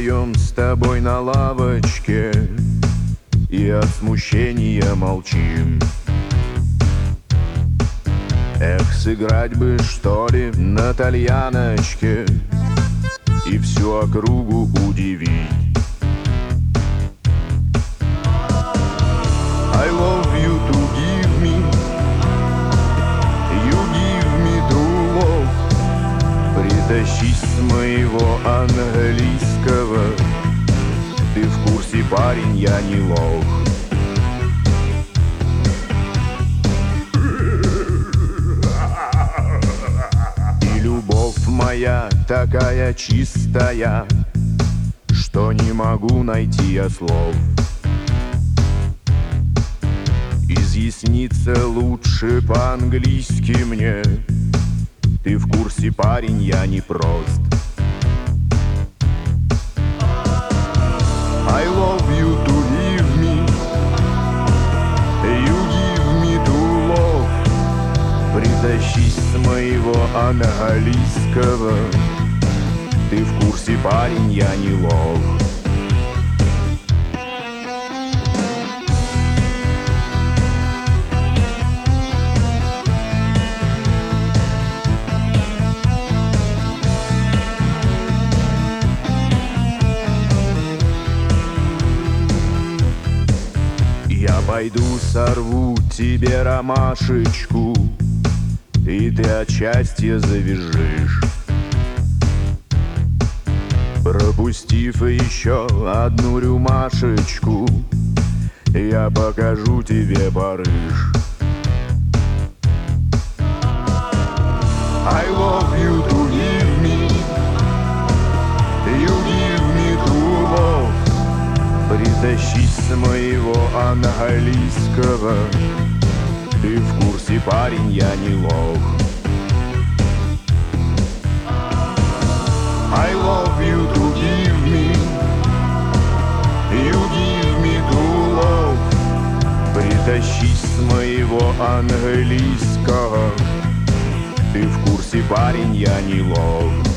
вдвоем с тобой на лавочке и от смущения молчим. Эх, сыграть бы, что ли, на тальяночке и всю округу удивить. I love you to give me, you give me true love. Притащись с моего английского, ты в курсе, парень, я не лох. И любовь моя такая чистая, что не могу найти я слов. Изъясниться лучше по-английски мне, ты в курсе, парень, я не прост. I love you to give me, you give me true love. Притащись с моего английского, ты в курсе, парень, я не лох. Я пойду сорву тебе ромашечку, и ты от счастья завяжешь. Пропустив еще одну рюмашечку, я покажу тебе Париж. I love you to give me, you give me true love. Притащись с моего английского, ты в курсе, парень, я не лох. I love you to give me, you give me true love. Притащись с моего английского, ты в курсе, парень, я не лох.